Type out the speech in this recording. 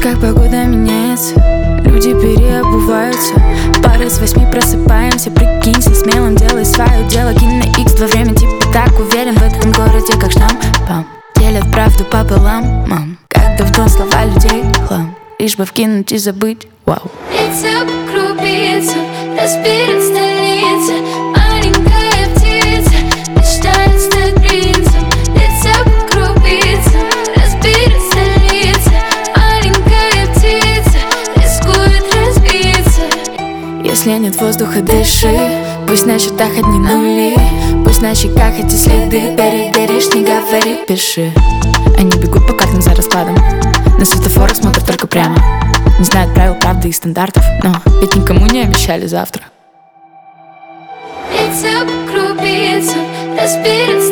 Как погода меняется, люди переобуваются. Пары с 8 просыпаемся. Прикинься смелым, делай свое дело. Кинь на X2 время, типа так уверен в этом городе, как штампом. Делят правду пополам, мам. Как давно слова людей хлам. Лишь бы вкинуть и забыть, вау. Лица покрупится, разберет столица. Маленькая птица мечтает стать принцем. Лица покрупится, разберет столица. Маленькая птица рискует разбиться. Если нет воздуха, дыши. Пусть на счетах одни нули. Пусть на щеках эти следы. Переберешь, не говори, пиши. Они бегут по картам за раскладом. На светофорах смотрят только прямо. Не знают правил, правды и стандартов. Но ведь никому не обещали завтра. Лица покрупится, разберет